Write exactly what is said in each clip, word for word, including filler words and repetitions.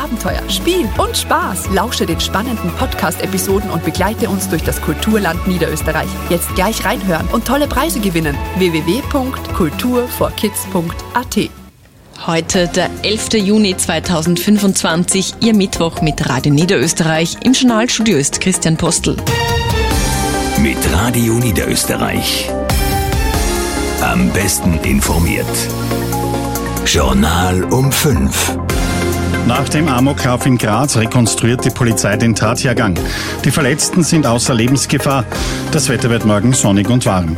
Abenteuer, Spiel und Spaß. Lausche den spannenden Podcast-Episoden und begleite uns durch das Kulturland Niederösterreich. Jetzt gleich reinhören und tolle Preise gewinnen. w w w punkt kultur for kids punkt a t. Heute der elfter Juni zweitausendfünfundzwanzig, Ihr Mittwoch mit Radio Niederösterreich. Im Journalstudio ist Christian Postel. Mit Radio Niederösterreich. Am besten informiert. Journal um fünf. Nach dem Amoklauf in Graz rekonstruiert die Polizei den Tathergang. Die Verletzten sind außer Lebensgefahr. Das Wetter wird morgen sonnig und warm.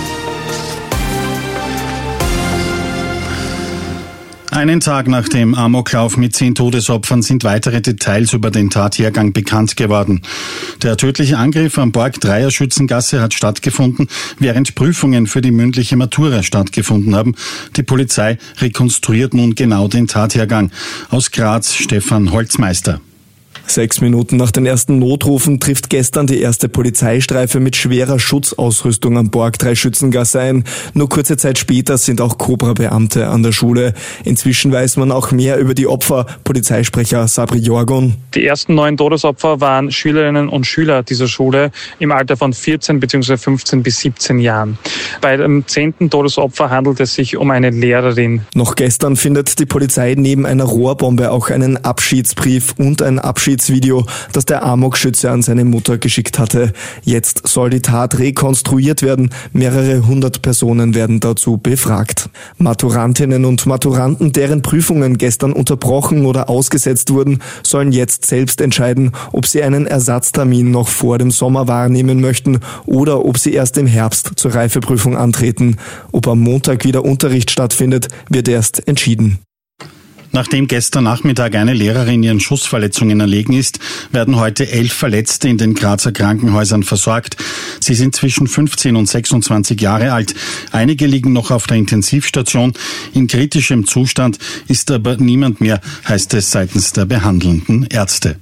Einen Tag nach dem Amoklauf mit zehn Todesopfern sind weitere Details über den Tathergang bekannt geworden. Der tödliche Angriff am Borg Dreier Schützengasse hat stattgefunden, während Prüfungen für die mündliche Matura stattgefunden haben. Die Polizei rekonstruiert nun genau den Tathergang. Aus Graz, Stefan Holzmeister. Sechs Minuten nach den ersten Notrufen trifft gestern die erste Polizeistreife mit schwerer Schutzausrüstung am Borg Drei Schützengasse ein. Nur kurze Zeit später sind auch Cobra-Beamte an der Schule. Inzwischen weiß man auch mehr über die Opfer. Polizeisprecher Sabri Jorgon. Die ersten neun Todesopfer waren Schülerinnen und Schüler dieser Schule im Alter von vierzehn bzw. fünfzehn bis siebzehn Jahren. Bei dem zehnten Todesopfer handelt es sich um eine Lehrerin. Noch gestern findet die Polizei neben einer Rohrbombe auch einen Abschiedsbrief und ein Abschiedsvideo, das der Amokschütze an seine Mutter geschickt hatte. Jetzt soll die Tat rekonstruiert werden. Mehrere hundert Personen werden dazu befragt. Maturantinnen und Maturanten, deren Prüfungen gestern unterbrochen oder ausgesetzt wurden, sollen jetzt selbst entscheiden, ob sie einen Ersatztermin noch vor dem Sommer wahrnehmen möchten oder ob sie erst im Herbst zur Reifeprüfung antreten. Ob am Montag wieder Unterricht stattfindet, wird erst entschieden. Nachdem gestern Nachmittag eine Lehrerin ihren Schussverletzungen erlegen ist, werden heute elf Verletzte in den Grazer Krankenhäusern versorgt. Sie sind zwischen fünfzehn und sechsundzwanzig Jahre alt. Einige liegen noch auf der Intensivstation. In kritischem Zustand ist aber niemand mehr, heißt es seitens der behandelnden Ärzte.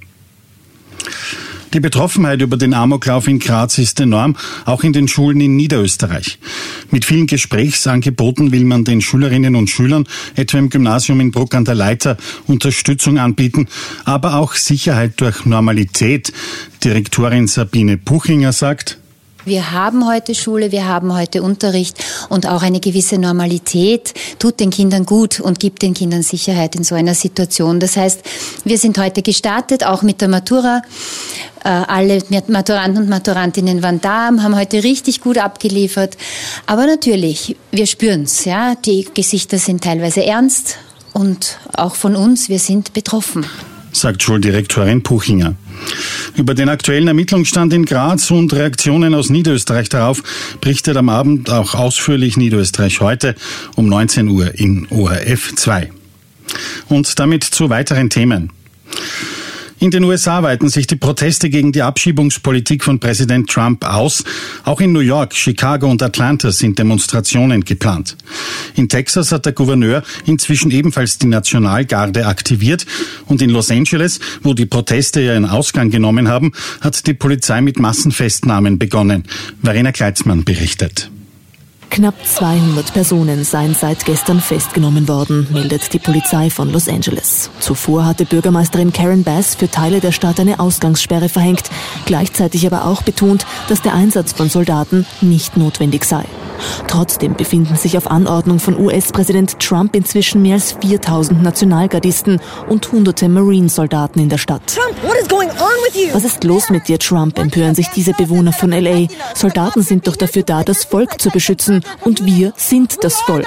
Die Betroffenheit über den Amoklauf in Graz ist enorm, auch in den Schulen in Niederösterreich. Mit vielen Gesprächsangeboten will man den Schülerinnen und Schülern, etwa im Gymnasium in Bruck an der Leitha, Unterstützung anbieten, aber auch Sicherheit durch Normalität. Direktorin Sabine Puchinger sagt: Wir haben heute Schule, wir haben heute Unterricht und auch eine gewisse Normalität tut den Kindern gut und gibt den Kindern Sicherheit in so einer Situation. Das heißt, wir sind heute gestartet, auch mit der Matura. Alle Maturanten und Maturantinnen waren da, haben heute richtig gut abgeliefert. Aber natürlich, wir spüren's, ja, die Gesichter sind teilweise ernst und auch von uns, wir sind betroffen, sagt Schuldirektorin Puchinger. Über den aktuellen Ermittlungsstand in Graz und Reaktionen aus Niederösterreich darauf berichtet am Abend auch ausführlich Niederösterreich heute um neunzehn Uhr in O R F zwei. Und damit zu weiteren Themen. In den U S A weiten sich die Proteste gegen die Abschiebungspolitik von Präsident Trump aus. Auch in New York, Chicago und Atlanta sind Demonstrationen geplant. In Texas hat der Gouverneur inzwischen ebenfalls die Nationalgarde aktiviert. Und in Los Angeles, wo die Proteste ihren Ausgang genommen haben, hat die Polizei mit Massenfestnahmen begonnen. Verena Kleitzmann berichtet. Knapp zweihundert Personen seien seit gestern festgenommen worden, meldet die Polizei von Los Angeles. Zuvor hatte Bürgermeisterin Karen Bass für Teile der Stadt eine Ausgangssperre verhängt, gleichzeitig aber auch betont, dass der Einsatz von Soldaten nicht notwendig sei. Trotzdem befinden sich auf Anordnung von U S-Präsident Trump inzwischen mehr als viertausend Nationalgardisten und hunderte Marine-Soldaten in der Stadt. Trump, what is going on with you? Was ist los mit dir, Trump? Empören sich diese Bewohner von L A. Soldaten sind doch dafür da, das Volk zu beschützen, und wir sind das Volk.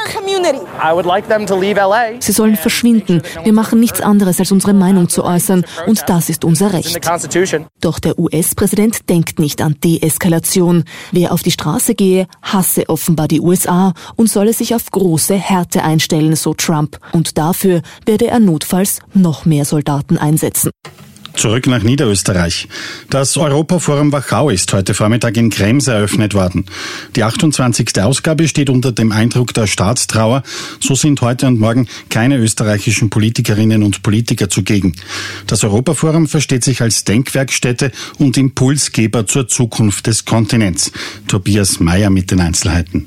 Sie sollen verschwinden. Wir machen nichts anderes, als unsere Meinung zu äußern, und das ist unser Recht. Doch der U S-Präsident denkt nicht an Deeskalation. Wer auf die Straße gehe, hasse offenbar die U S A und solle sich auf große Härte einstellen, so Trump. Und dafür werde er notfalls noch mehr Soldaten einsetzen. Zurück nach Niederösterreich. Das Europaforum Wachau ist heute Vormittag in Krems eröffnet worden. Die achtundzwanzigste Ausgabe steht unter dem Eindruck der Staatstrauer. So sind heute und morgen keine österreichischen Politikerinnen und Politiker zugegen. Das Europaforum versteht sich als Denkwerkstätte und Impulsgeber zur Zukunft des Kontinents. Tobias Mayer mit den Einzelheiten.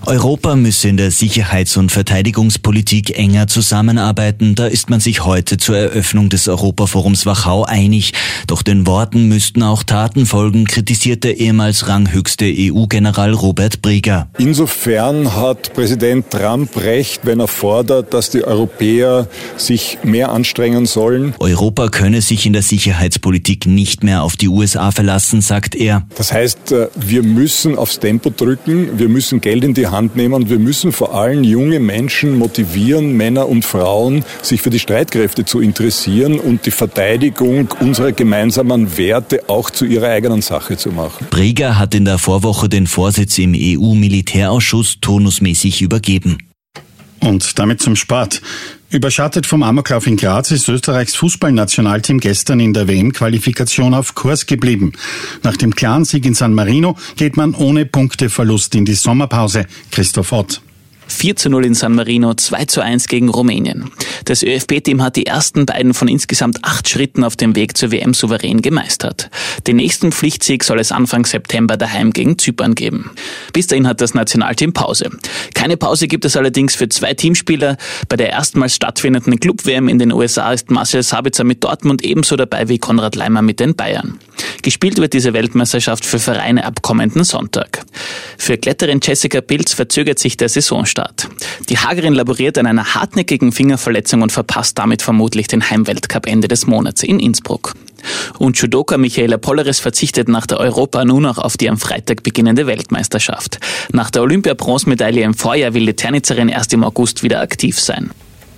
Europa müsse in der Sicherheits- und Verteidigungspolitik enger zusammenarbeiten. Da ist man sich heute zur Eröffnung des Europaforums Wachau einig. Doch den Worten müssten auch Taten folgen, kritisiert der ehemals ranghöchste E U-General Robert Brieger. Insofern hat Präsident Trump recht, wenn er fordert, dass die Europäer sich mehr anstrengen sollen. Europa könne sich in der Sicherheitspolitik nicht mehr auf die U S A verlassen, sagt er. Das heißt, wir müssen aufs Tempo drücken, wir müssen Geld in die Hand nehmen und wir müssen vor allem junge Menschen motivieren, Männer und Frauen, sich für die Streitkräfte zu interessieren und die Verteidigung unserer gemeinsamen Werte auch zu ihrer eigenen Sache zu machen. Brieger hat in der Vorwoche den Vorsitz im E U-Militärausschuss turnusmäßig übergeben. Und damit zum Sport. Überschattet vom Amoklauf in Graz ist Österreichs Fußballnationalteam gestern in der W M-Qualifikation auf Kurs geblieben. Nach dem klaren Sieg in San Marino geht man ohne Punkteverlust in die Sommerpause. Christoph Ott. vier zu null in San Marino, zwei zu eins gegen Rumänien. Das ÖFB-Team hat die ersten beiden von insgesamt acht Schritten auf dem Weg zur W M souverän gemeistert. Den nächsten Pflichtsieg soll es Anfang September daheim gegen Zypern geben. Bis dahin hat das Nationalteam Pause. Keine Pause gibt es allerdings für zwei Teamspieler. Bei der erstmals stattfindenden Club-W M in den U S A ist Marcel Sabitzer mit Dortmund ebenso dabei wie Konrad Leimer mit den Bayern. Gespielt wird diese Weltmeisterschaft für Vereine ab kommenden Sonntag. Für Kletterin Jessica Pilz verzögert sich der Saisonstart. Die Hagerin laboriert an einer hartnäckigen Fingerverletzung und verpasst damit vermutlich den Heimweltcup Ende des Monats in Innsbruck. Und Judoka Michaela Polleres verzichtet nach der Europa nun noch auf die am Freitag beginnende Weltmeisterschaft. Nach der Olympia-Bronzemedaille im Vorjahr will die Ternitzerin erst im August wieder aktiv sein.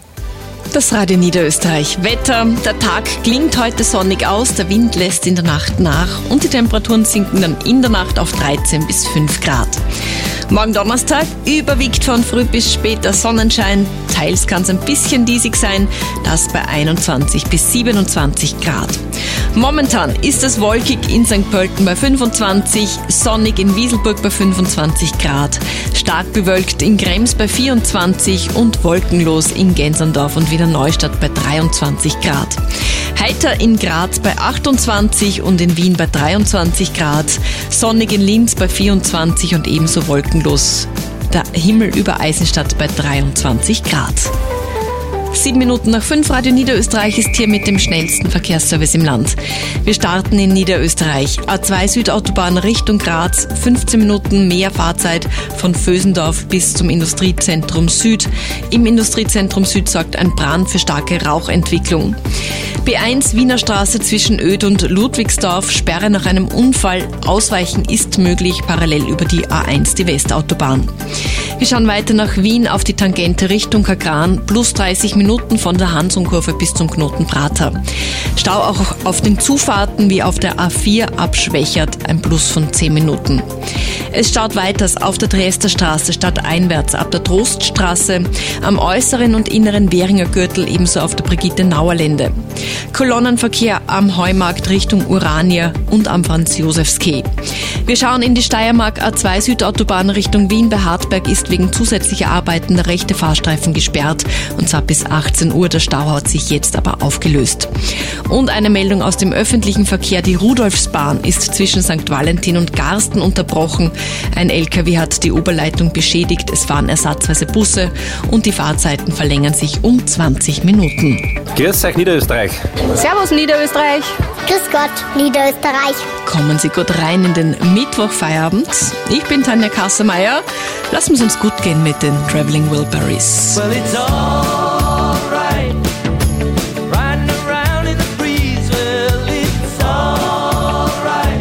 Das Radio Niederösterreich. Wetter. Der Tag klingt heute sonnig aus, der Wind lässt in der Nacht nach und die Temperaturen sinken dann in der Nacht auf dreizehn bis fünf Grad. Morgen Donnerstag überwiegt von früh bis später Sonnenschein. Teils kann es ein bisschen diesig sein, das bei einundzwanzig bis siebenundzwanzig Grad. Momentan ist es wolkig in Sankt Pölten bei fünfundzwanzig, sonnig in Wieselburg bei fünfundzwanzig Grad, stark bewölkt in Krems bei vierundzwanzig und wolkenlos in Gänserndorf und Wiener Neustadt bei dreiundzwanzig Grad. Heiter in Graz bei achtundzwanzig und in Wien bei dreiundzwanzig Grad, sonnig in Linz bei vierundzwanzig und ebenso wolkenlos der Himmel über Eisenstadt bei dreiundzwanzig Grad. Sieben Minuten nach fünf, Radio Niederösterreich ist hier mit dem schnellsten Verkehrsservice im Land. Wir starten in Niederösterreich. A zwei Südautobahn Richtung Graz, fünfzehn Minuten mehr Fahrzeit von Vösendorf bis zum Industriezentrum Süd. Im Industriezentrum Süd sorgt ein Brand für starke Rauchentwicklung. B eins Wiener Straße zwischen Oed und Ludwigsdorf, Sperre nach einem Unfall. Ausweichen ist möglich, parallel über die A eins, die Westautobahn. Wir schauen weiter nach Wien auf die Tangente Richtung Kagran, plus dreißig Minuten von der Hansumkurve bis zum Knoten Prater. Stau auch auf den Zufahrten wie auf der A vier ab Schwächert, ein Plus von zehn Minuten. Es staut weiters auf der Triester Straße stadteinwärts ab der Troststraße, am äußeren und inneren Währinger Gürtel ebenso auf der Brigitte-Nauer-Lände. Kolonnenverkehr am Heumarkt Richtung Urania und am Franz-Josefs-Quai. Wir schauen in die Steiermark A zwei Südautobahn Richtung Wien. Bei Hartberg ist wegen zusätzlicher Arbeiten der rechte Fahrstreifen gesperrt und zwar bis achtzehn Uhr. Der Stau hat sich jetzt aber aufgelöst. Und eine Meldung aus dem öffentlichen Verkehr. Die Rudolfsbahn ist zwischen Sankt Valentin und Garsten unterbrochen. Ein L K W hat die Oberleitung beschädigt. Es fahren ersatzweise Busse und die Fahrzeiten verlängern sich um zwanzig Minuten. Grüß euch Niederösterreich. Servus Niederösterreich. Grüß Gott Niederösterreich. Kommen Sie gut rein in den Mittwochfeierabend. Ich bin Tanja Kassermeier. Lassen wir es uns gut gehen mit den Traveling Wilburys. Well, it's all right. Riding around in the breeze. Well, it's all right.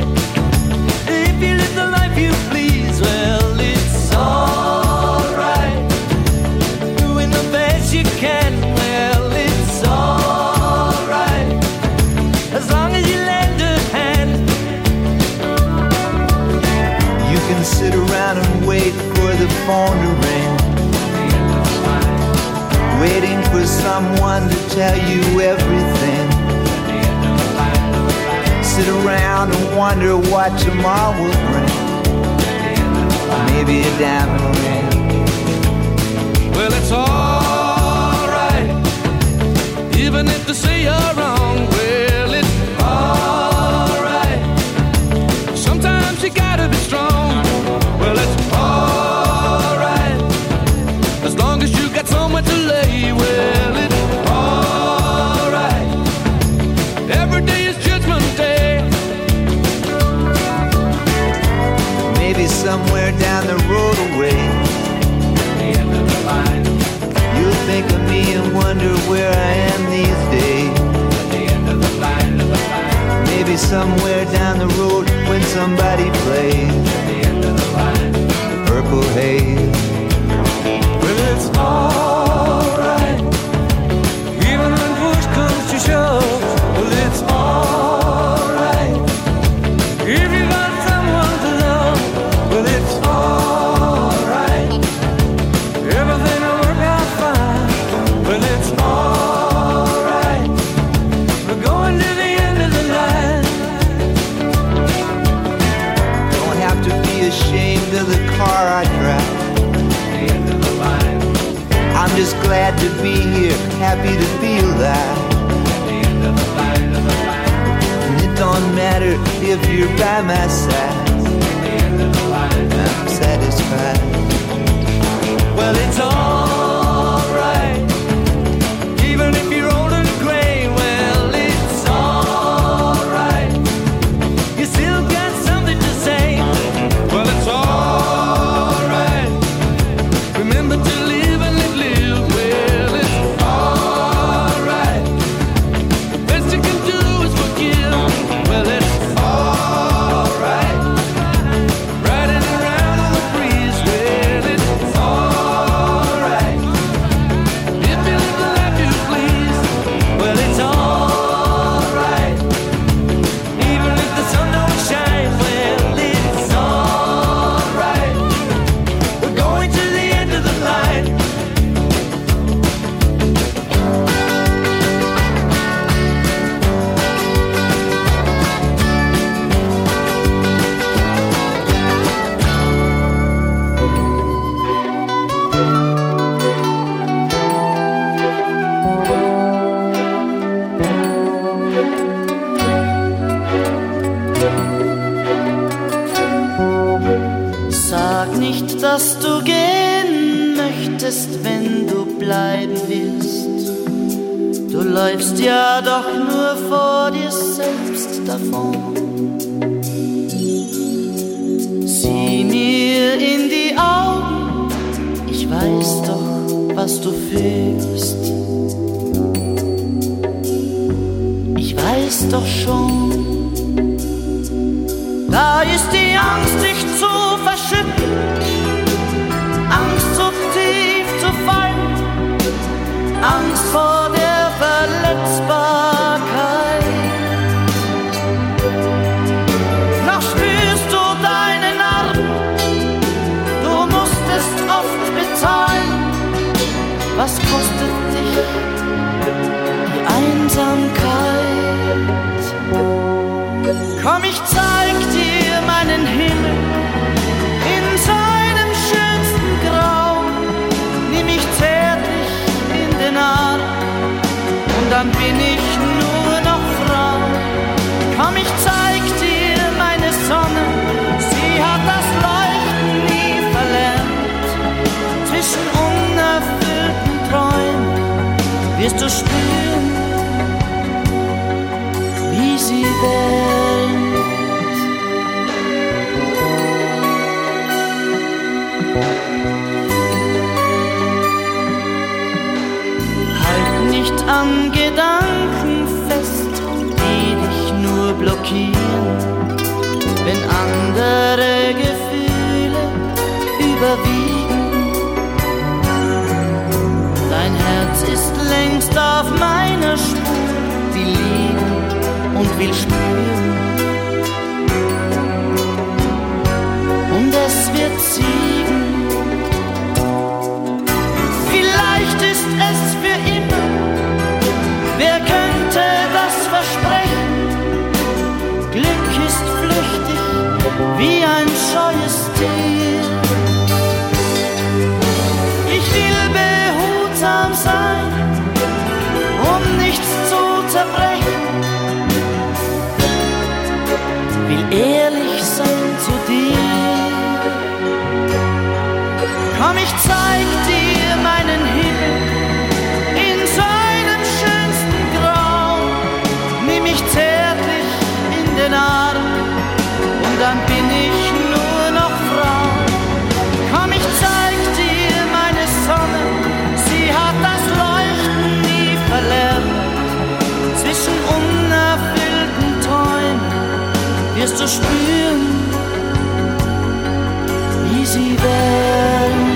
If you live the life you please. Well, it's all right. Doing the best you can. Well, it's all right. As long as you lend a hand. You can sit around and wait for the phone to ring. Waiting for someone to tell you everything. Sit around and wonder what tomorrow will bring. Maybe a diamond ring. Well, it's alright, even if they say you're wrong. Well, it's alright. Sometimes you gotta be strong. Well, it's alright. where I am these days. At the end of the line, of the line. Maybe somewhere down the road when somebody plays. At the end of the line, the purple haze. Well, it's alright, even when push comes to shove. Well, it's alright, if you got someone to love. Well, it's alright, everything will work out fine. Well, it's alright, we're going to the end of the line. Don't have to be ashamed of the car I drive. The end of the line. I'm just glad to be here, happy to feel that. The end of the line, of the line. And it don't matter if you're by my side. The end of the line. I'm satisfied. Well, it's alright, even if you're old and gray. Well, it's alright, you still got something to say. Well, it's alright, remember to live and live, live. Well, it's alright, the best you can do is forgive. Well, it's alright, riding around on the breeze. Well, it's alright, if you live the life you please. Well, it's alright, even if the sun don't shine. Well, it's alright, we're going to the end of the line. Sag nicht, dass du gehen möchtest, wenn du bleiben willst. Du läufst ja doch nur vor dir selbst davon. Sieh mir in die Augen, ich weiß doch, was du fühlst. Ich weiß doch schon, da ist die Angst, dich zu verschütten, Angst, so tief zu fallen, Angst vor der Verletzbarkeit. Noch spürst du deinen Arm, du musstest oft bezahlen. Was kostet dich die Einsamkeit? Komm, ich zeig dir meinen Himmel in seinem schönsten Grau. Nimm mich zärtlich in den Arm und dann bin ich nur noch Frau. Komm, ich zeig dir meine Sonne, sie hat das Leuchten nie verlernt. Zwischen unerfüllten Träumen wirst du spüren, wie sie wärmt. Halt nicht an Gedanken fest, die dich nur blockieren. Wenn andere Gefühle überwiegen, dein Herz ist längst auf meiner Spur, will lieben und will spüren. Und es wird siegen. Vielleicht ist es für immer. Wer könnte das versprechen? Glück ist flüchtig wie ein scheues Tier. Ich will behutsam sein, um nichts zu zerbrechen. Will ehrlich sein zu dir. Komm, ich zeig dir meinen Himmel in seinem schönsten Grau. Nimm mich zärtlich in den Arm und dann bin ich nur noch Frau. Komm, ich zeig dir meine Sonne, sie hat das Leuchten nie du spüren, wie sie wären.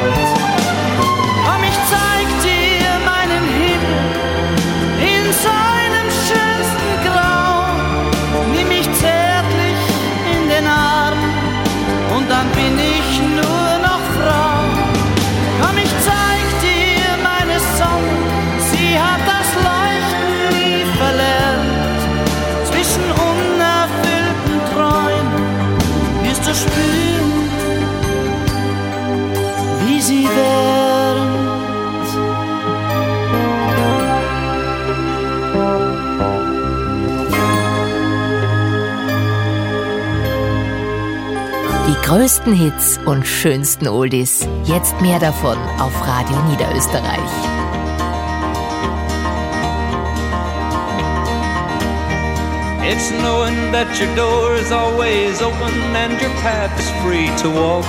Komm, ich zeig dir meinen Himmel in seinem schönsten Grau. Nimm mich zärtlich in den Arm und dann bin ich nur noch Frau. Komm, ich zeig dir meine Sonne, sie hat das Leuchten nie verlernt. Zwischen unerfüllten Träumen wirst du spüren, wie sie wären. Die größten Hits und schönsten Oldies. Jetzt mehr davon auf Radio Niederösterreich. It's knowing that your door is always open and your path is free to walk.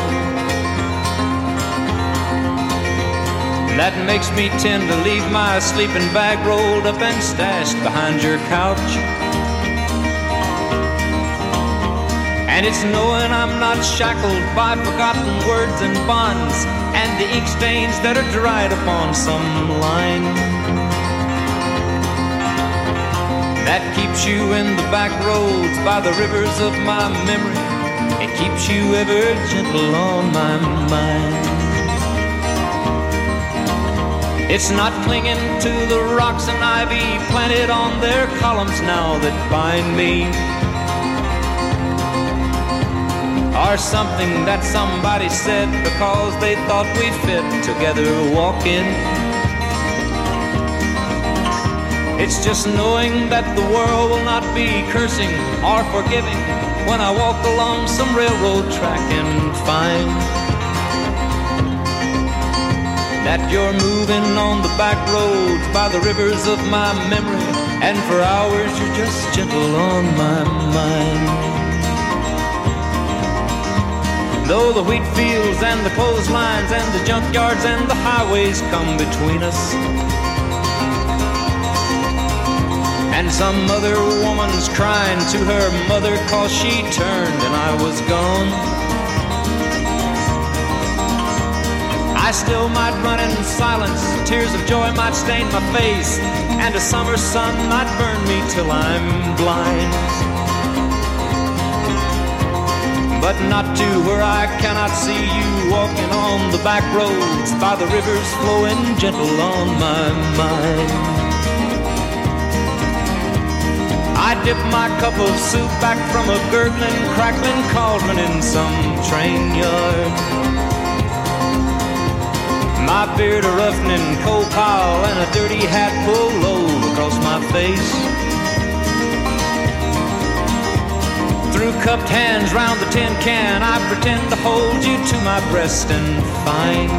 That makes me tend to leave my sleeping bag rolled up and stashed behind your couch. And it's knowing I'm not shackled by forgotten words and bonds and the ink stains that are dried upon some line. That keeps you in the back roads by the rivers of my memory. It keeps you ever gentle on my mind. It's not clinging to the rocks and ivy planted on their columns now that bind me, or something that somebody said because they thought we fit together walking. It's just knowing that the world will not be cursing or forgiving when I walk along some railroad track and find that you're moving on the back roads by the rivers of my memory, and for hours you're just gentle on my mind. Though the wheat fields and the clotheslines and the junkyards and the highways come between us, and some other woman's crying to her mother 'cause she turned and I was gone, I still might run in silence, tears of joy might stain my face, and a summer sun might burn me till I'm blind. But not to where I cannot see you walking on the back roads by the rivers flowing gentle on my mind. I dip my cup of soup back from a gurgling, crackling cauldron in some train yard. My beard a roughening coal pile and a dirty hat pulled low across my face. Through cupped hands round the tin can, I pretend to hold you to my breast and find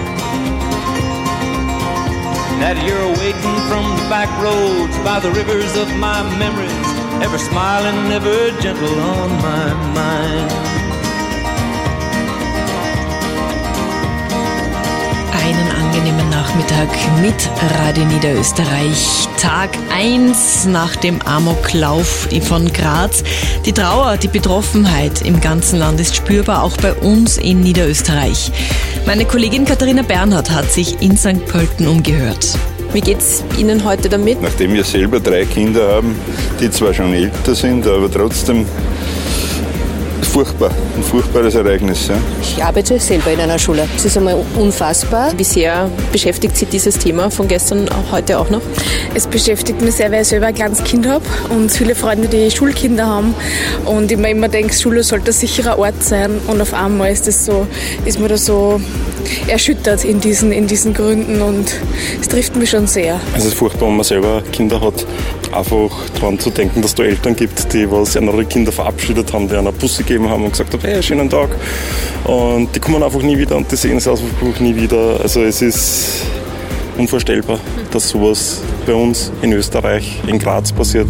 that you're waiting from the back roads by the rivers of my memories, ever smiling, ever gentle on my mind. Einen angenehmen Nachmittag mit Radio Niederösterreich. Tag eins nach dem Amoklauf von Graz. Die Trauer, die Betroffenheit im ganzen Land ist spürbar, auch bei uns in Niederösterreich. Meine Kollegin Katharina Bernhardt hat sich in Sankt Pölten umgehört. Wie geht's Ihnen heute damit? Nachdem wir selber drei Kinder haben, die zwar schon älter sind, aber trotzdem furchtbar, ein furchtbares Ereignis. Ja. Ich arbeite selber in einer Schule. Es ist einmal unfassbar. Wie sehr beschäftigt Sie dieses Thema von gestern auch heute auch noch? Es beschäftigt mich sehr, weil ich selber ein kleines Kind habe und viele Freunde, die Schulkinder haben, und ich mir immer denke, Schule sollte ein sicherer Ort sein, und auf einmal ist das so, ist man da so erschüttert in diesen, in diesen Gründen, und es trifft mich schon sehr. Es ist furchtbar, wenn man selber Kinder hat, einfach daran zu denken, dass es da Eltern gibt, die was andere Kinder verabschiedet haben, die einer Busse gegeben haben und gesagt haben, hey, schönen Tag, und die kommen einfach nie wieder und die sehen es einfach nie wieder. Also es ist unvorstellbar, dass sowas bei uns in Österreich, in Graz passiert.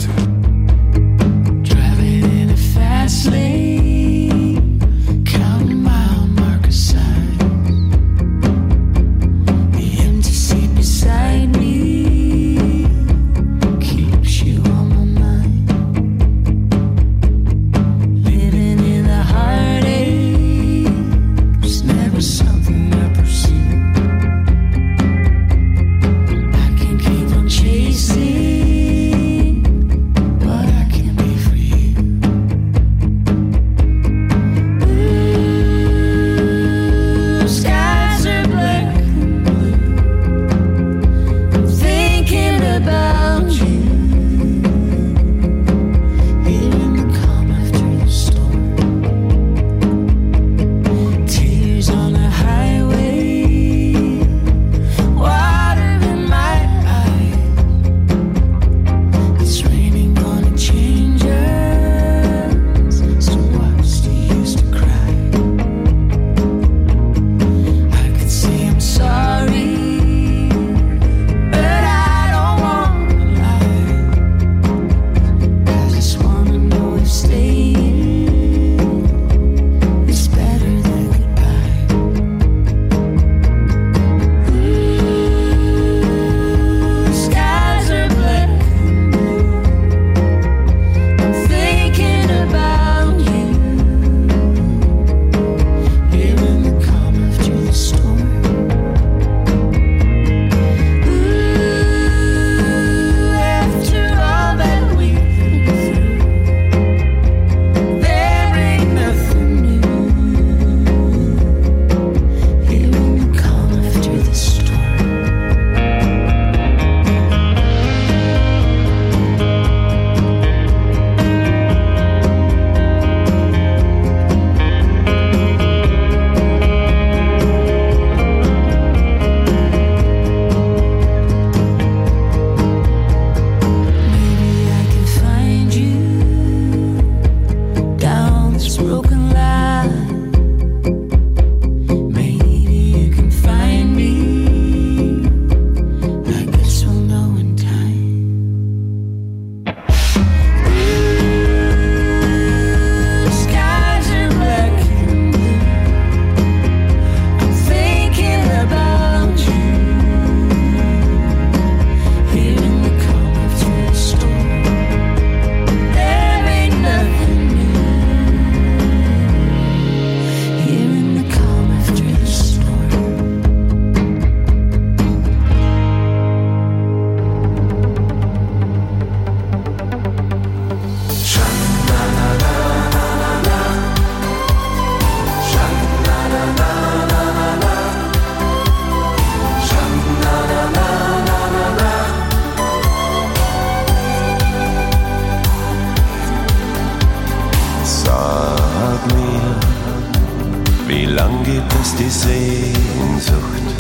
alt ist die Sehnsucht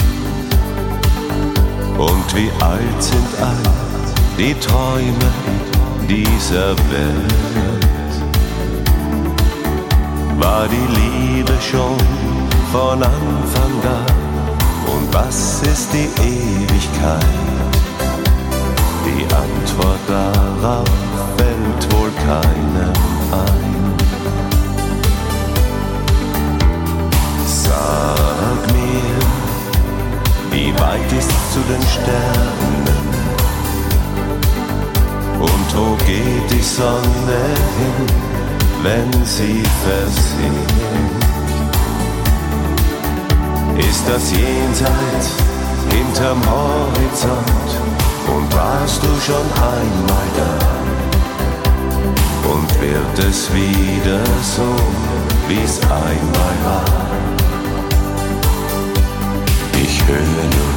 und wie alt sind all die Träume dieser Welt. War die Liebe schon von Anfang da und was ist die Ewigkeit? Die Antwort darauf fällt wohl keinem ein. Sag mir, wie weit ist zu den Sternen und wo geht die Sonne hin, wenn sie versinkt? Ist das Jenseits hinterm Horizont und warst du schon einmal da? Und wird es wieder so, wie's einmal war? Ich höre nur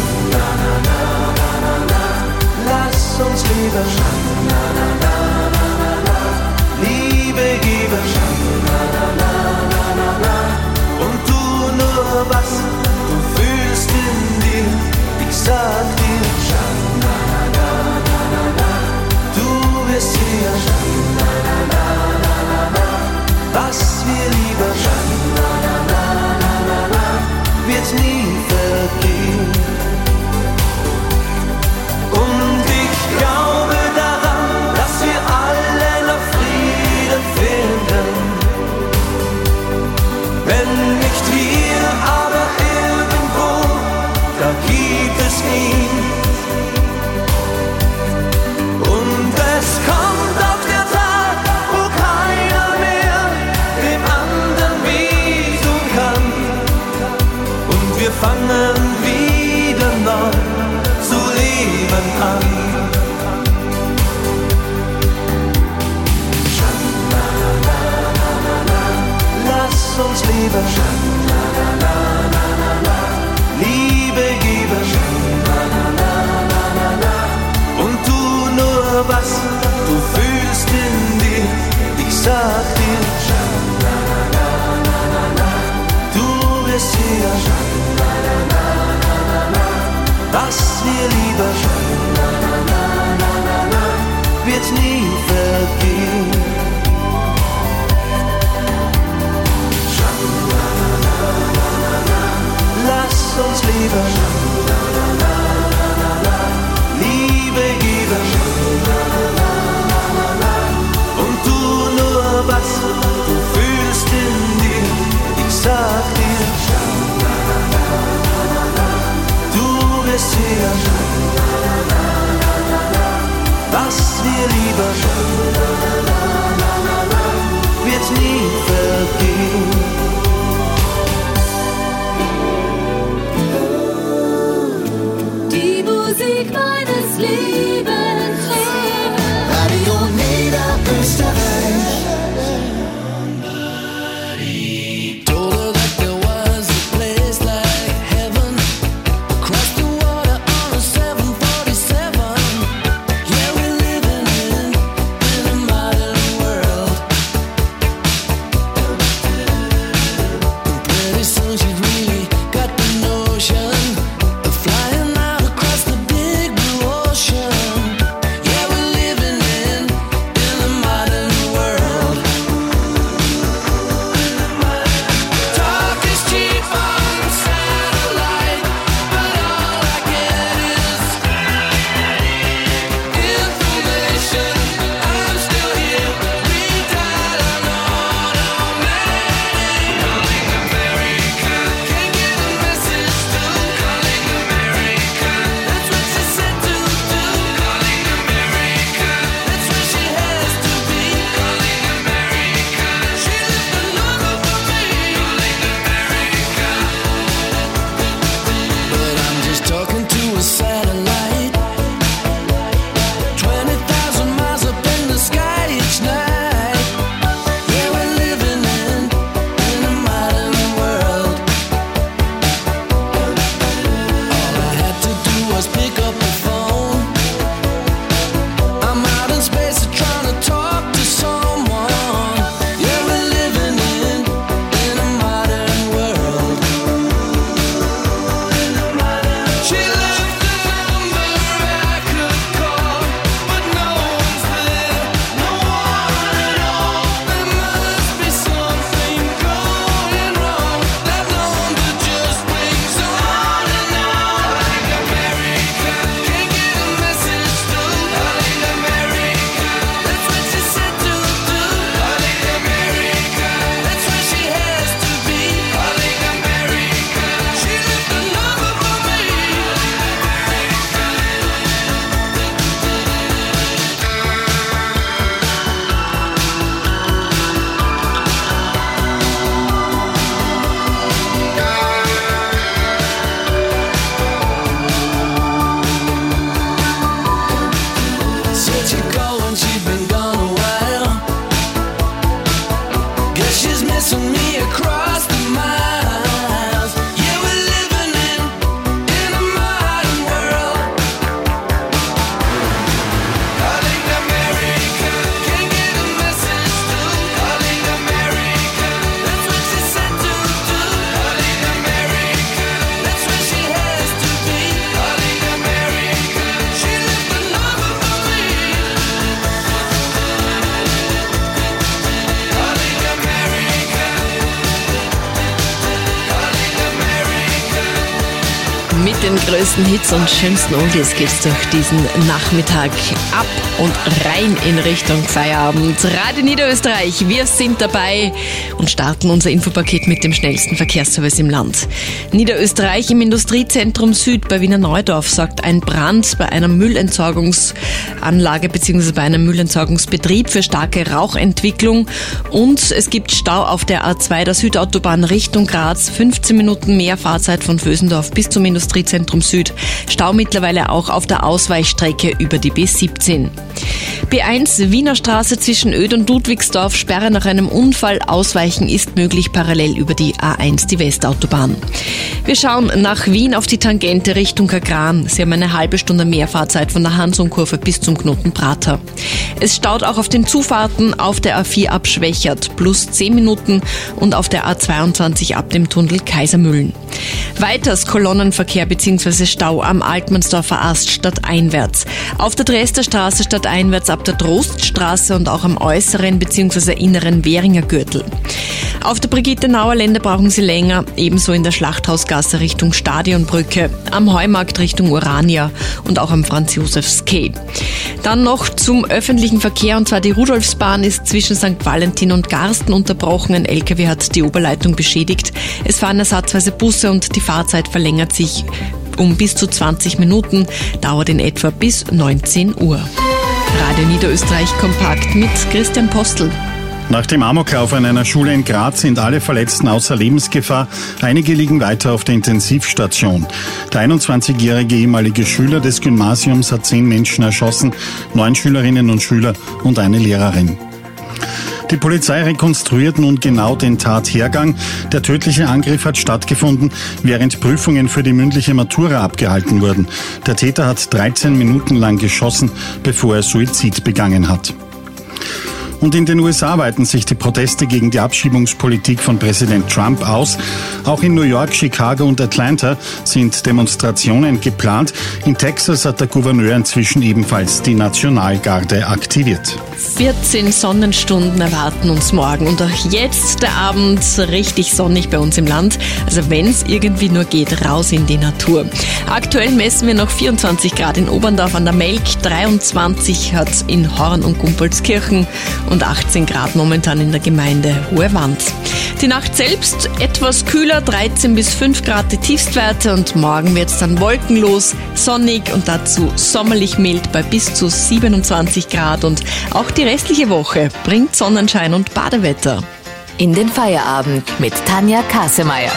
lass uns lieber Liebe geben und tu nur, was du fühlst in dir. Ich sag dir, du wirst hier, was wir lieber wird nie vergehen. Und ich glaube daran, dass wir alle noch Frieden finden. Wenn nicht hier, aber irgendwo, da gibt es ihn. Und es kommt auf der Tag, wo keiner mehr dem anderen wehtun kann. Und wir fangen wieder neu zu leben an. Lass uns lieber Liebe geben und tu nur, was du fühlst in dir. Ich sag dir, du bist hier, was wir lieber wird nie vergehen. Lass uns lieber Liebe geben und tu nur, was du fühlst in dir. Ich sag dir, du bist hier, was wir lieber wird nie vergehen. den größten Hits und schönsten Oldies geht's durch diesen Nachmittag ab und rein in Richtung Feierabend. Radio Niederösterreich, wir sind dabei und starten unser Infopaket mit dem schnellsten Verkehrsservice im Land. Niederösterreich im Industriezentrum Süd bei Wiener Neudorf sorgt ein Brand bei einer Müllentsorgungsanlage bzw. bei einem Müllentsorgungsbetrieb für starke Rauchentwicklung und es gibt Stau auf der A zwei der Südautobahn Richtung Graz, fünfzehn Minuten mehr Fahrzeit von Vösendorf bis zum Industriezentrum Süd. Stau mittlerweile auch auf der Ausweichstrecke über die B siebzehn. B eins Wiener Straße zwischen Oed und Ludwigsdorf, Sperre nach einem Unfall. Ausweichen ist möglich parallel über die A eins, die Westautobahn. Wir schauen nach Wien auf die Tangente Richtung Kagran. Sie haben eine halbe Stunde mehr Fahrzeit von der Hansum-Kurve bis zum Knoten Prater. Es staut auch auf den Zufahrten auf der A vier ab Schwächert, plus zehn Minuten und auf der A zweiundzwanzig ab dem Tunnel Kaisermühlen. Weiters Kolonnenverkehr bzw. Stau am Altmannsdorfer Ast stadteinwärts. Auf der Dresder Straße stadteinwärts ab der Troststraße und auch am äußeren bzw. inneren Währinger Gürtel. Auf der Brigitte-Nauer Lände brauchen Sie länger, ebenso in der Schlachthausgasse Richtung Stadionbrücke, am Heumarkt Richtung Urania und auch am Franz-Josefs-Quai. Dann noch zum öffentlichen Verkehr, und zwar die Rudolfsbahn ist zwischen Sankt Valentin und Garsten unterbrochen. Ein L K W hat die Oberleitung beschädigt. Es fahren ersatzweise Busse und die Fahrzeit verlängert sich um bis zu zwanzig Minuten, dauert in etwa bis neunzehn Uhr. Radio Niederösterreich kompakt mit Christian Postel. Nach dem Amoklauf an einer Schule in Graz sind alle Verletzten außer Lebensgefahr. Einige liegen weiter auf der Intensivstation. Der einundzwanzigjährige ehemalige Schüler des Gymnasiums hat zehn Menschen erschossen, neun Schülerinnen und Schüler und eine Lehrerin. Die Polizei rekonstruiert nun genau den Tathergang. Der tödliche Angriff hat stattgefunden, während Prüfungen für die mündliche Matura abgehalten wurden. Der Täter hat dreizehn Minuten lang geschossen, bevor er Suizid begangen hat. Und in den U S A weiten sich die Proteste gegen die Abschiebungspolitik von Präsident Trump aus. Auch in New York, Chicago und Atlanta sind Demonstrationen geplant. In Texas hat der Gouverneur inzwischen ebenfalls die Nationalgarde aktiviert. vierzehn Sonnenstunden erwarten uns morgen und auch jetzt der Abend richtig sonnig bei uns im Land. Also wenn es irgendwie nur geht, raus in die Natur. Aktuell messen wir noch vierundzwanzig Grad in Oberndorf an der Melk, dreiundzwanzig hat es in Horn und Gumpolskirchen und achtzehn Grad momentan in der Gemeinde Hohe Wand. Die Nacht selbst etwas kühler, dreizehn bis fünf Grad die Tiefstwerte und morgen wird es dann wolkenlos, sonnig und dazu sommerlich mild bei bis zu siebenundzwanzig Grad und auch die restliche Woche bringt Sonnenschein und Badewetter. In den Feierabend mit Tanja Kasemeyer.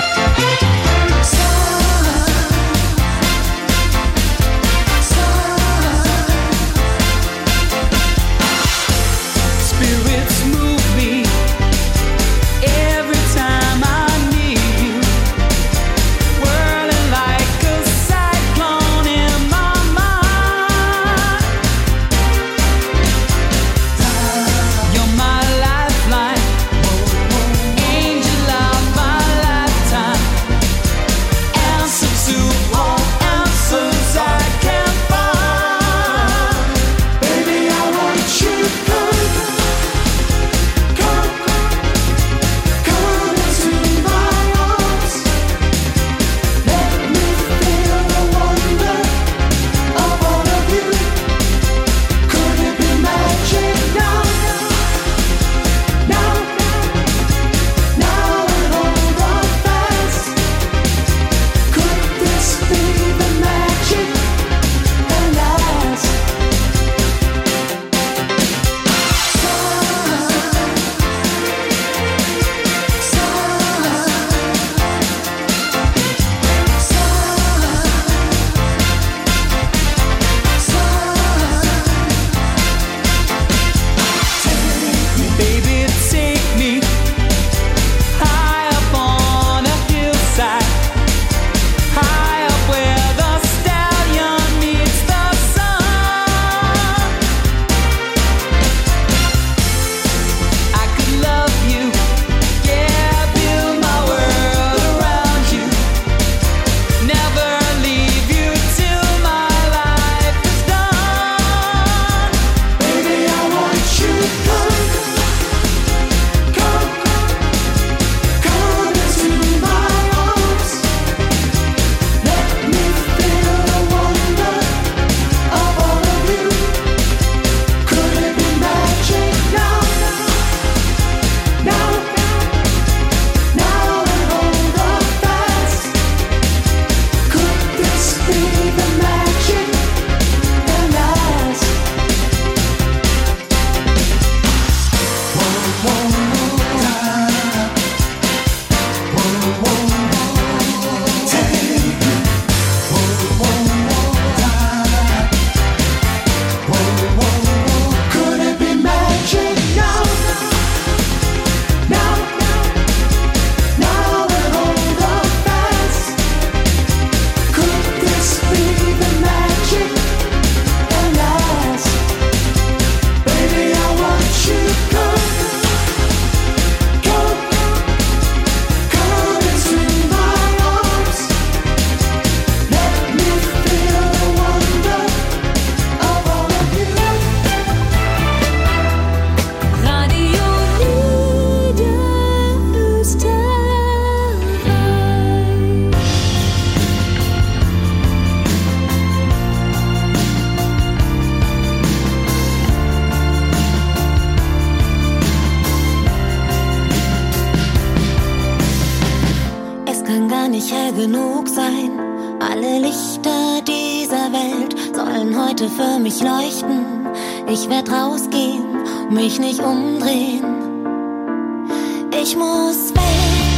nicht hell genug sein. Alle Lichter dieser Welt sollen heute für mich leuchten. Ich werd rausgehen, mich nicht umdrehen. Ich muss weg.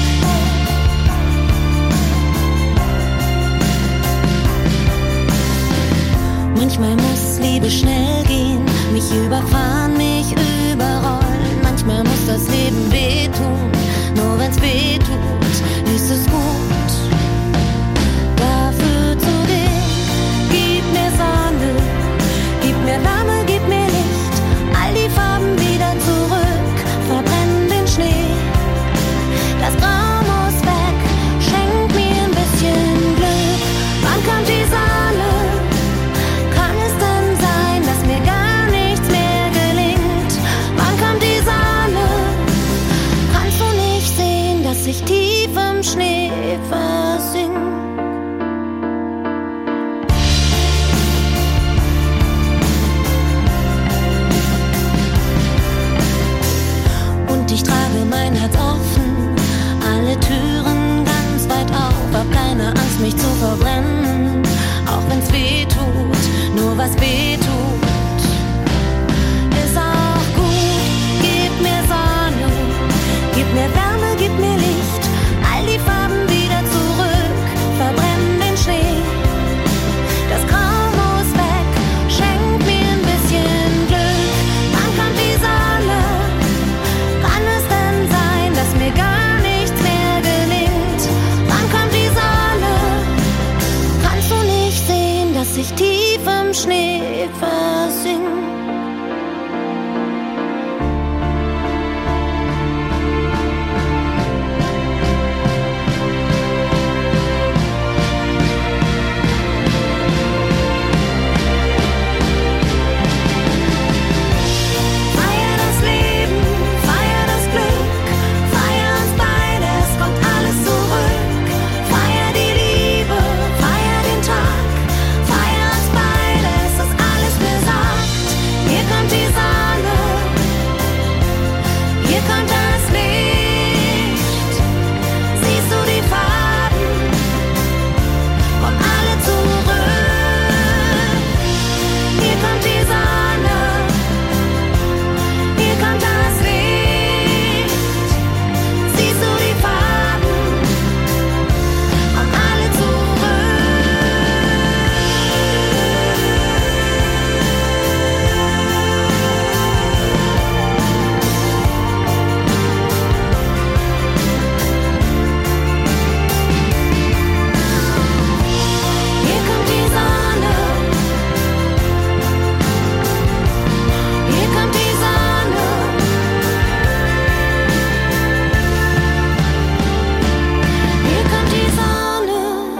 Manchmal muss Liebe schnell gehen, mich überfahren, mich überrollen. Manchmal muss das Leben wehtun, nur wenn's weh tut, ist es gut, dafür zu gehen. Gib mir Sonne, gib mir Wärme, gib mir Licht, all die Farben wieder zurück, verbrenn den Schnee. Das Grau muss weg, schenk mir ein bisschen Glück. Wann kommt die Sonne? Kann es denn sein, dass mir gar nichts mehr gelingt? Wann kommt die Sonne? Kannst du nicht sehen, dass ich tief im Schnee versink? Und ich trage mein Herz offen, alle Türen ganz weit auf, hab keine Angst, mich zu verbrennen, auch wenn's weh tut, nur was weh tut, ist auch gut. Gib mir Sonne, gib mir Wärme, gib mir Licht, all die Farben wieder zurück, verbrenn den Schnee. Das Grau muss weg, schenk mir ein bisschen Glück. Wann kommt die Sonne? Kann es denn sein, dass mir gar nichts mehr gelingt? Wann kommt die Sonne? Kannst du nicht sehen, dass ich tief im Schnee versink? Feier das Leben, feier das Glück, feier uns beide, es kommt alles zurück. Feier die Liebe, feier den Tag, feier uns beide, es ist alles gesagt. Hier kommt die Sonne, hier kommt das Licht. Siehst du die Farben, kommen alle zurück. Hier kommt die Sonne, hier kommt das Licht. Siehst du die Farben, kommen alle zurück. Hier kommt die Sonne, hier kommt die Sonne, hier kommt die Sonne,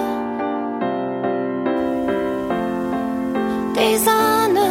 die Sonne,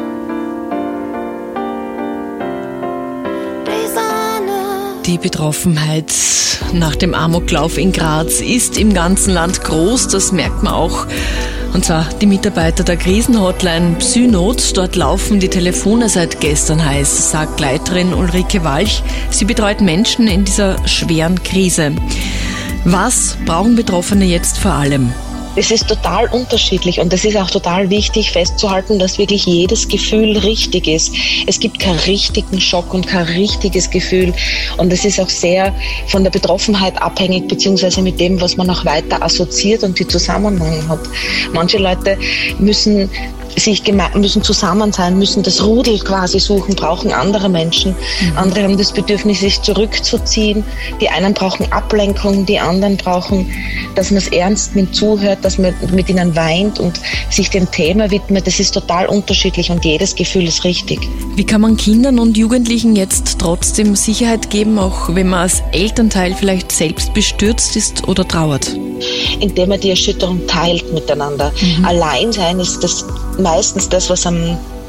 die Sonne. Die Betroffenheit nach dem Amoklauf in Graz ist im ganzen Land groß, das merkt man auch. Und zwar die Mitarbeiter der Krisenhotline Psynot. Dort laufen die Telefone seit gestern heiß, sagt Leiterin Ulrike Walch. Sie betreut Menschen in dieser schweren Krise. Was brauchen Betroffene jetzt vor allem? Es ist total unterschiedlich und es ist auch total wichtig festzuhalten, dass wirklich jedes Gefühl richtig ist. Es gibt keinen richtigen Schock und kein richtiges Gefühl und es ist auch sehr von der Betroffenheit abhängig, beziehungsweise mit dem, was man auch weiter assoziiert und die Zusammenhänge hat. Manche Leute müssen sich geme- müssen zusammen sein, müssen das Rudel quasi suchen, brauchen andere Menschen. Mhm. Andere haben das Bedürfnis, sich zurückzuziehen. Die einen brauchen Ablenkung, die anderen brauchen, dass man es ernst nimmt, zuhört, dass man mit ihnen weint und sich dem Thema widmet. Das ist total unterschiedlich und jedes Gefühl ist richtig. Wie kann man Kindern und Jugendlichen jetzt trotzdem Sicherheit geben, auch wenn man als Elternteil vielleicht selbst bestürzt ist oder trauert? Indem man die Erschütterung teilt miteinander. Mhm. Alleinsein ist das meistens das, was am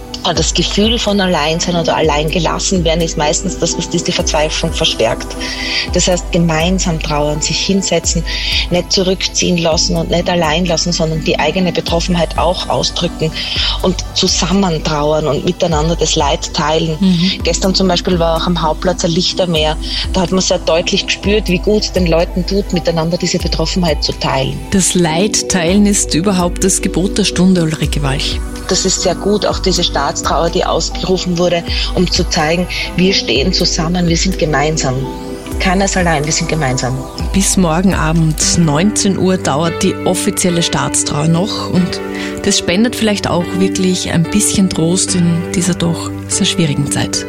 Das Gefühl von Alleinsein oder Alleingelassen werden ist meistens das, was diese Verzweiflung verstärkt. Das heißt, gemeinsam trauern, sich hinsetzen, nicht zurückziehen lassen und nicht allein lassen, sondern die eigene Betroffenheit auch ausdrücken und zusammen trauern und miteinander das Leid teilen. Mhm. Gestern zum Beispiel war auch am Hauptplatz ein Lichtermeer. Da hat man sehr deutlich gespürt, wie gut es den Leuten tut, miteinander diese Betroffenheit zu teilen. Das Leid teilen ist überhaupt das Gebot der Stunde, Ulrike Walch. Das ist sehr gut, auch diese Staatstrauer, die ausgerufen wurde, um zu zeigen, wir stehen zusammen, wir sind gemeinsam. Keiner ist allein, wir sind gemeinsam. Bis morgen Abend neunzehn Uhr dauert die offizielle Staatstrauer noch und das spendet vielleicht auch wirklich ein bisschen Trost in dieser doch sehr schwierigen Zeit.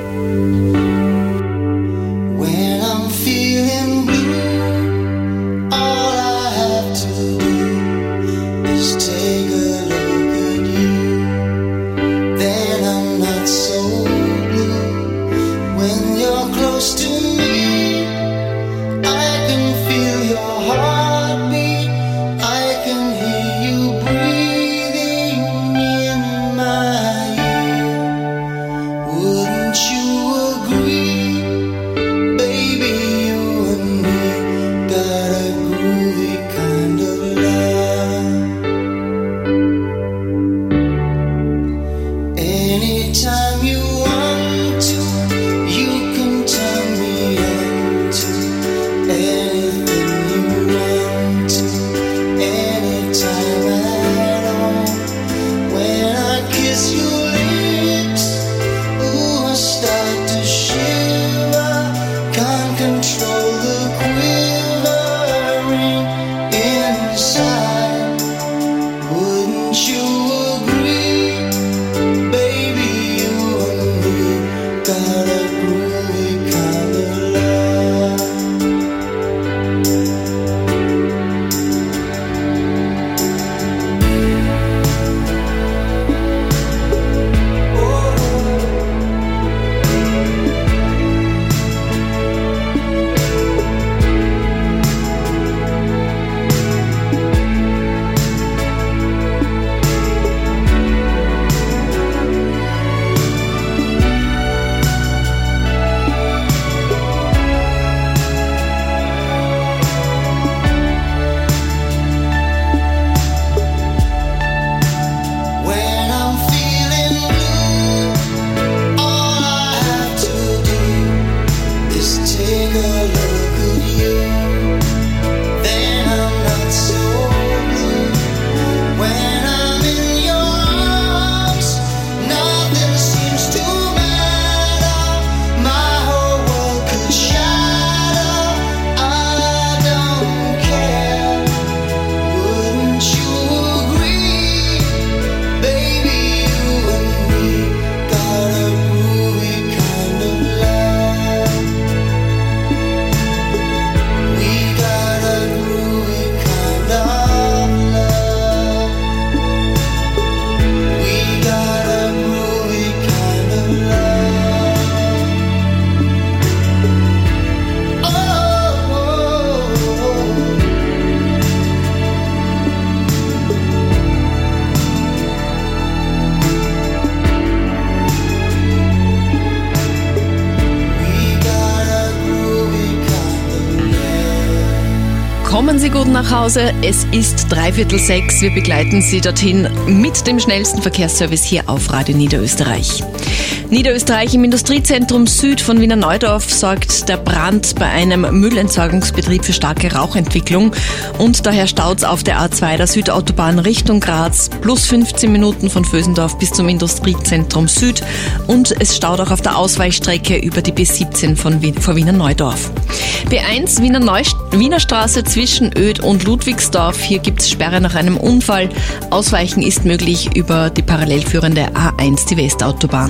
Kommen Sie gut nach Hause. Es ist dreiviertel sechs. Wir begleiten Sie dorthin mit dem schnellsten Verkehrsservice hier auf Radio Niederösterreich. Niederösterreich im Industriezentrum Süd von Wiener Neudorf sorgt der Brand bei einem Müllentsorgungsbetrieb für starke Rauchentwicklung und daher staut's auf der A zwei der Südautobahn Richtung Graz plus fünfzehn Minuten von Vösendorf bis zum Industriezentrum Süd und es staut auch auf der Ausweichstrecke über die B siebzehn von Wien, vor Wiener Neudorf. B eins Wiener, Neust- Wiener Straße zwischen Oed und Ludwigsdorf. Hier gibt's Sperre nach einem Unfall. Ausweichen ist möglich über die parallel führende A eins, die Westautobahn.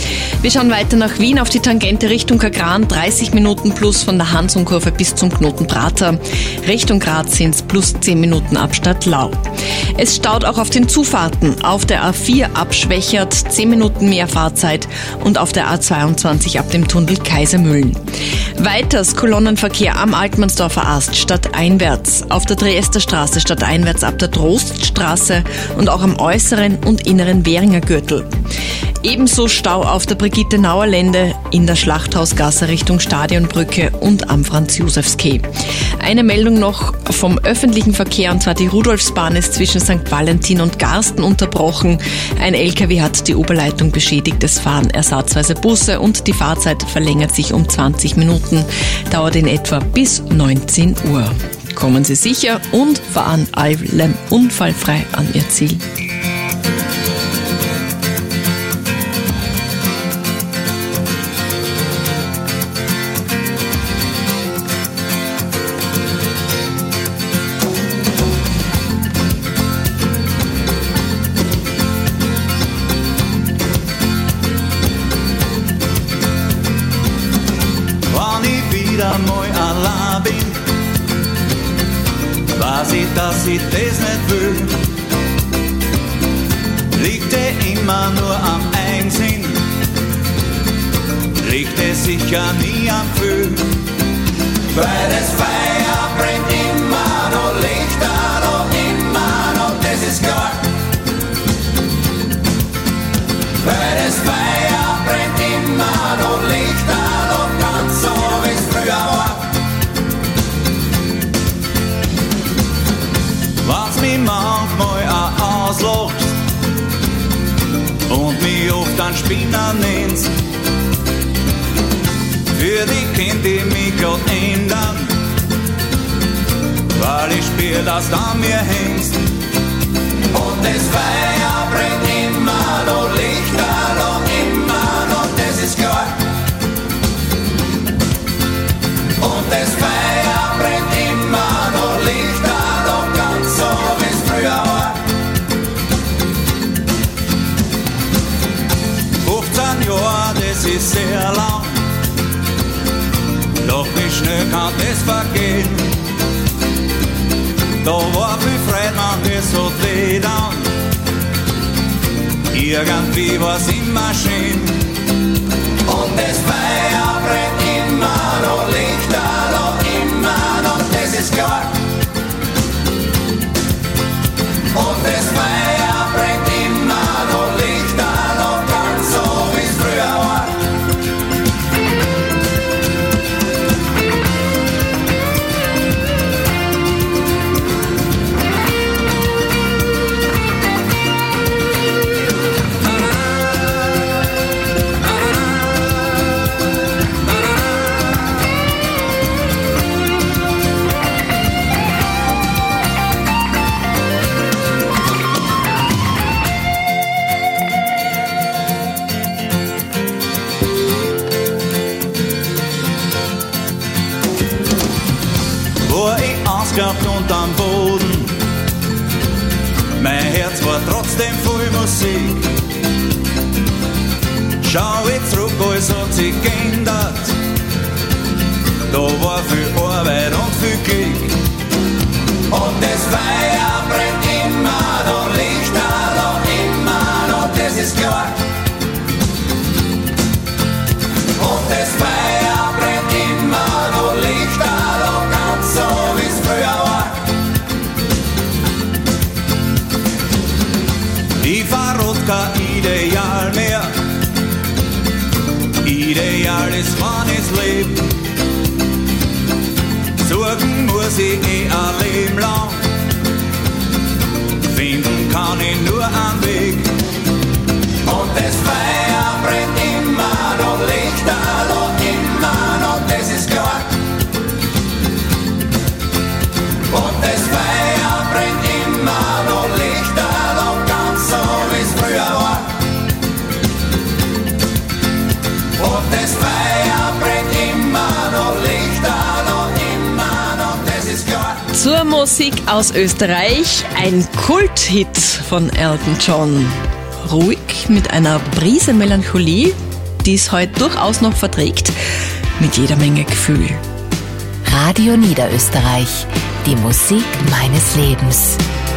Wir schauen weiter nach Wien auf die Tangente Richtung Kagran, dreißig Minuten plus von der Hansumkurve bis zum Knoten Prater. Richtung Graz sind es plus zehn Minuten ab Stadtlau. Es staut auch auf den Zufahrten. Auf der A vier abschwächert, zehn Minuten mehr Fahrzeit und auf der A zweiundzwanzig ab dem Tunnel Kaisermühlen. Weiters Kolonnenverkehr am Altmannsdorfer Ast stadteinwärts, auf der Triester-Straße stadteinwärts ab der Troststraße und auch am äußeren und inneren Währinger Gürtel. Ebenso Stau auf der Brigitte-Nauer-Lände, in der Schlachthausgasse Richtung Stadionbrücke und am Franz-Josefs-Quai. Eine Meldung noch vom öffentlichen Verkehr, und zwar die Rudolfsbahn ist zwischen Sankt Valentin und Garsten unterbrochen. Ein L K W hat die Oberleitung beschädigt, es fahren ersatzweise Busse und die Fahrzeit verlängert sich um zwanzig Minuten, dauert in etwa bis neunzehn Uhr. Kommen Sie sicher und fahren allem unfallfrei an Ihr Ziel. Mal allein bin, weiß ich, dass ich das nicht will. Liegt er immer nur am Einsinn, liegt er sicher nie am Gefühl. Weil das Feuer brennt immer noch, Lichter noch immer noch, das ist klar. Weil das Feuer brennt immer noch, Lichter noch, ganz so wie es früher war. Was mich manchmal auch auslacht und mich oft an Spinner nennst, für die Kinder, die mich grad ändern, weil ich spür, dass du an mir hängst. Und das Feuer brennt immer noch, Lichter noch immer noch, das ist klar. Und das Feuer brennt immer noch, Lichter noch, ganz so wie es früher war. fünfzehn Jahre, das ist sehr lang, doch wie schnell kann das vergehen. Da war viel Freude, manches hat weh dann, irgendwie war's immer schön. Und das Feuer brennt immer noch, Lichter noch immer noch, das ist klar. Und das Feuer brennt immer noch, Lichter noch, ganz so wie es früher war. Ausgehabt und am Boden, mein Herz war trotzdem voll Musik. Schau ich zurück, alles hat sich geändert, da war viel Arbeit und viel Glück. Und das Feuer brennt immer noch, Lichter noch immer noch, das ist klar. Und das Feuer brennt immer noch, Lichter noch, ganz so wie es früher war. Ich verrot kein Ideal mehr, Ideal ist, wann es lebt. Suchen muss ich eh ein Leben lang, finden kann ich nur einen Weg. Und das Feuer brennt immer noch, Lichter noch immer noch, das ist klar. Und das Feuer brennt immer noch, Lichter noch, ganz so wie es früher war. Und das Feuer brennt immer noch, Lichter noch immer noch, das ist klar. Zur Musik aus Österreich, ein Kulthit von Elton John. Ruhig mit einer Prise Melancholie, die es heute durchaus noch verträgt, mit jeder Menge Gefühl. Radio Niederösterreich, die Musik meines Lebens.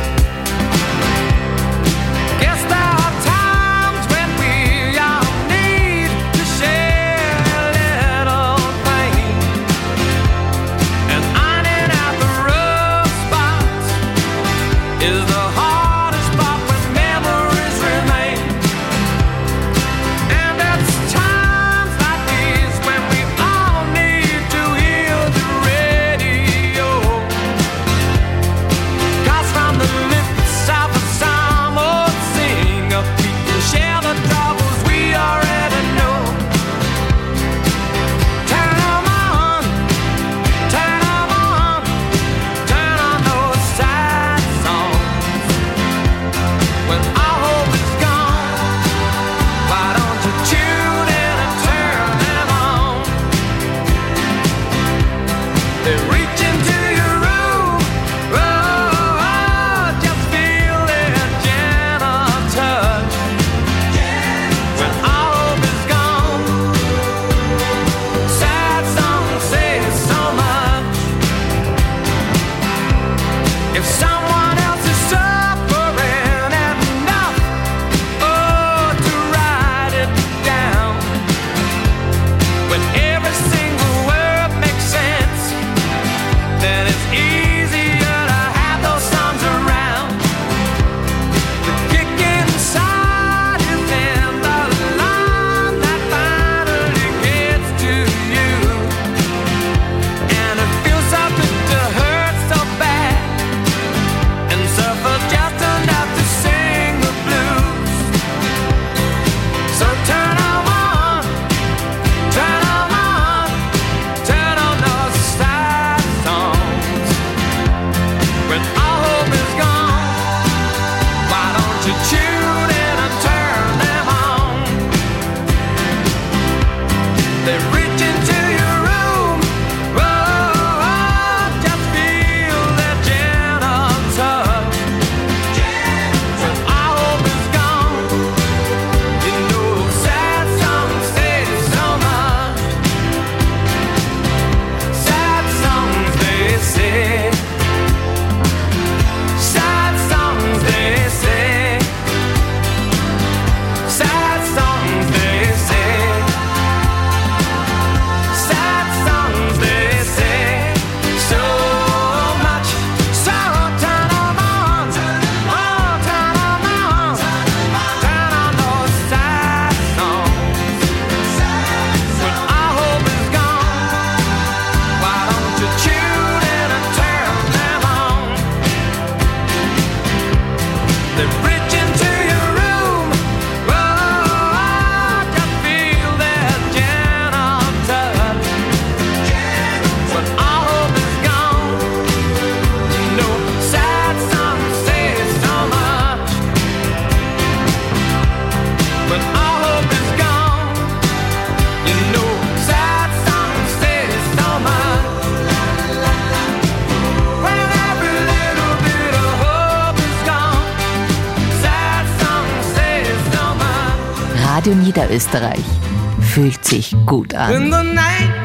Radio Niederösterreich. Fühlt sich gut an. When the night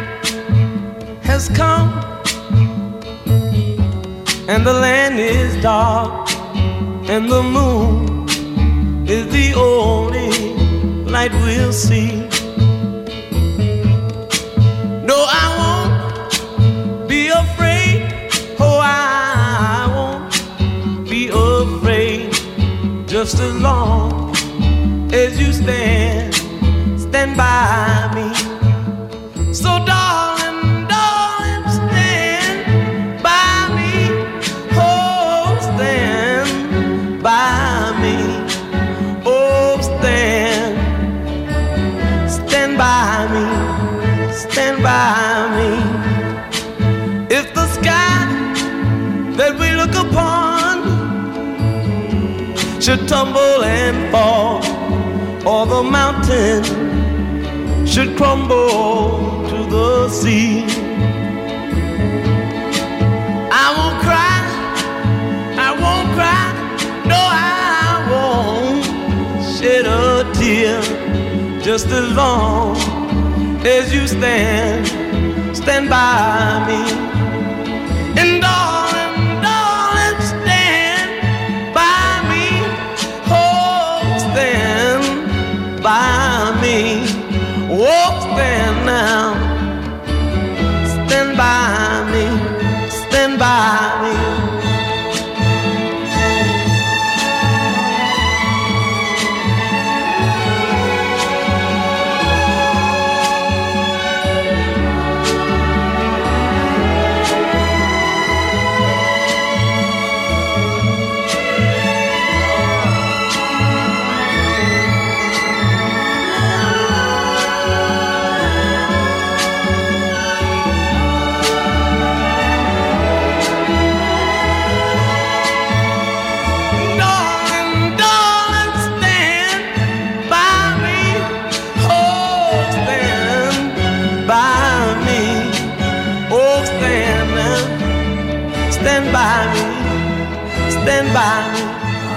has come and the land is dark and the moon is the only light we'll see. No, I won't be afraid. Oh, I won't be afraid. Just as long as you stand, stand by me. So darling, darling, stand by me. Oh, stand by me. Oh, stand, stand by me, stand by me. If the sky that we look upon should tumble and fall, or the mountain should crumble to the sea, I won't cry, I won't cry, no, I won't shed a tear. Just just as long as you stand, stand by me. And darling, darling, stand by me. Oh, stand by me. Oh, stand now. Stand by me. Stand by me. Stand by me, stand by me.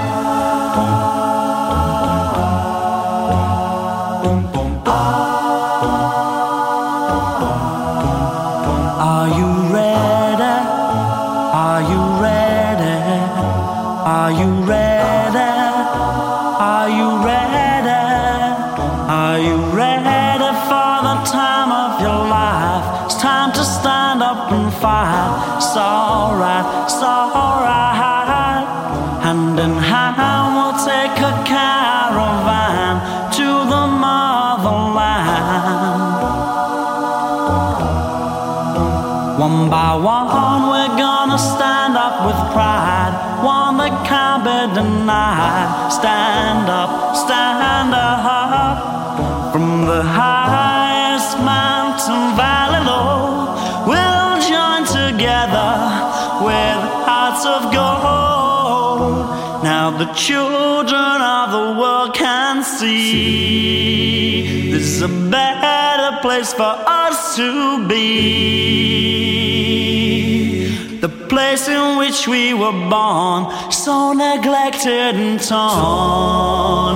Are you ready? Are you ready? Are you ready? Are you ready? Are you ready for the time of your life? It's time to stand up and fight. It's alright, it's alright. Hand in hand we'll take a caravan to the motherland. One by one we're gonna stand up with pride, one that can't be denied. Stand up, stand up. From the highest mountain valley low, we'll join together with hearts of gold. Now the children of the world can see this is a better place for us to be. The place in which we were born, so neglected and torn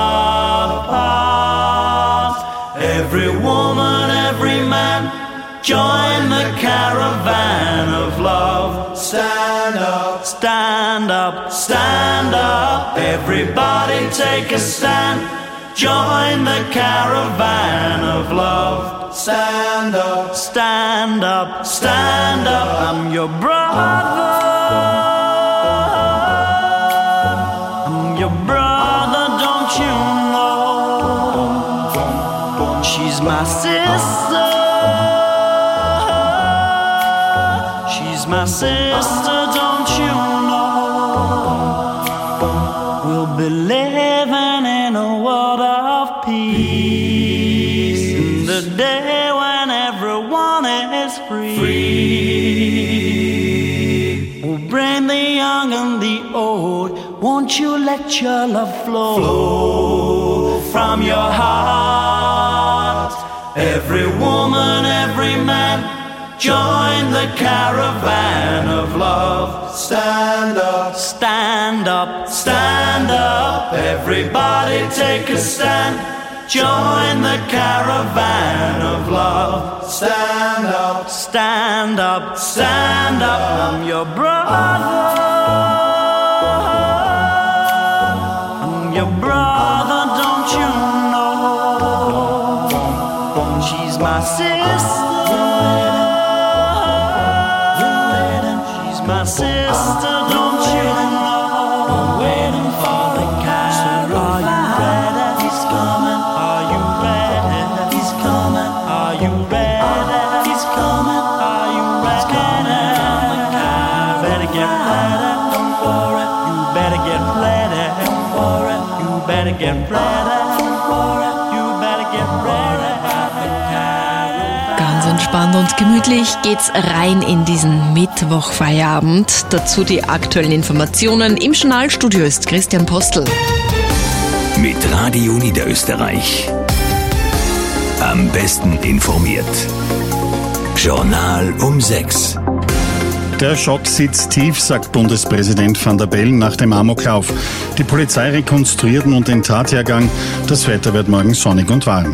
apart. Every woman, every man, join the caravan of love. Stand up, stand up, stand up. Everybody take a stand. Join the caravan of love. Stand up, stand up, stand up. I'm your brother. I'm your brother, don't you know? She's my sister. She's my sister, don't you know? We'll be living in a world of peace, in the day when everyone is free. free. We'll bring the young and the old. Won't you let your love flow, flow from your heart? Every woman, every man, join the caravan of love. Stand up, stand up, stand up. Everybody take a stand. Join the caravan of love. Stand up, stand up, stand up. I'm your brother. I'm your brother, don't you know? She's my sister. My sister, don't you know? Waiting for the caravan. Are you ready? He's coming. Are you ready? He's coming. Are you ready? He's coming. Are you ready? Better get ready. Don't worry. You better get ready. Don't worry. You better get ready. Don't worry. You better get ready. Ganz entspannt und gemütlich geht's rein in diesen Mittwochfeierabend. Dazu die aktuellen Informationen. Im Journalstudio ist Christian Postel. Mit Radio Niederösterreich. Am besten informiert. Journal um sechs. Der Schock sitzt tief, sagt Bundespräsident Van der Bellen nach dem Amoklauf. Die Polizei rekonstruiert nun den Tathergang. Das Wetter wird morgen sonnig und warm.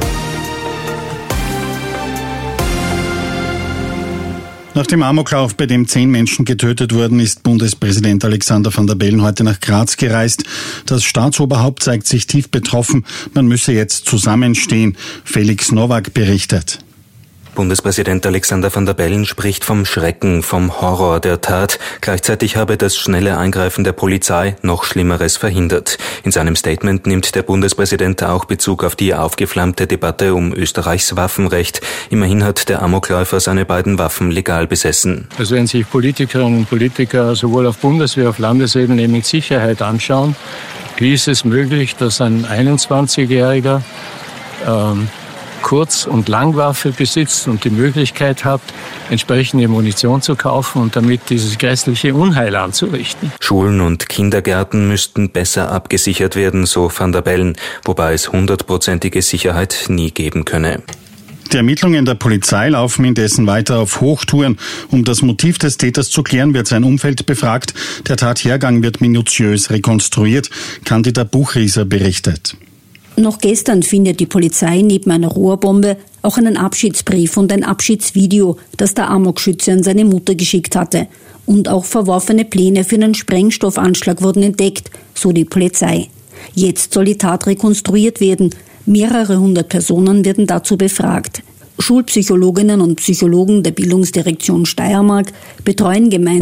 Nach dem Amoklauf, bei dem zehn Menschen getötet wurden, ist Bundespräsident Alexander Van der Bellen heute nach Graz gereist. Das Staatsoberhaupt zeigt sich tief betroffen. Man müsse jetzt zusammenstehen. Felix Nowak berichtet. Bundespräsident Alexander Van der Bellen spricht vom Schrecken, vom Horror der Tat. Gleichzeitig habe das schnelle Eingreifen der Polizei noch Schlimmeres verhindert. In seinem Statement nimmt der Bundespräsident auch Bezug auf die aufgeflammte Debatte um Österreichs Waffenrecht. Immerhin hat der Amokläufer seine beiden Waffen legal besessen. Also wenn sich Politikerinnen und Politiker sowohl auf Bundes- wie auf Landesebene mit Sicherheit anschauen, wie ist es möglich, dass ein einundzwanzigjähriger ähm, Kurz- und Langwaffe besitzt und die Möglichkeit hat, entsprechende Munition zu kaufen und damit dieses grässliche Unheil anzurichten. Schulen und Kindergärten müssten besser abgesichert werden, so Van der Bellen, wobei es hundertprozentige Sicherheit nie geben könne. Die Ermittlungen der Polizei laufen indessen weiter auf Hochtouren. Um das Motiv des Täters zu klären, wird sein Umfeld befragt. Der Tathergang wird minutiös rekonstruiert. Candida Buchrieser berichtet. Noch gestern findet die Polizei neben einer Rohrbombe auch einen Abschiedsbrief und ein Abschiedsvideo, das der Amokschütze an seine Mutter geschickt hatte. Und auch verworfene Pläne für einen Sprengstoffanschlag wurden entdeckt, so die Polizei. Jetzt soll die Tat rekonstruiert werden. Mehrere hundert Personen werden dazu befragt. Schulpsychologinnen und Psychologen der Bildungsdirektion Steiermark betreuen Gemeinden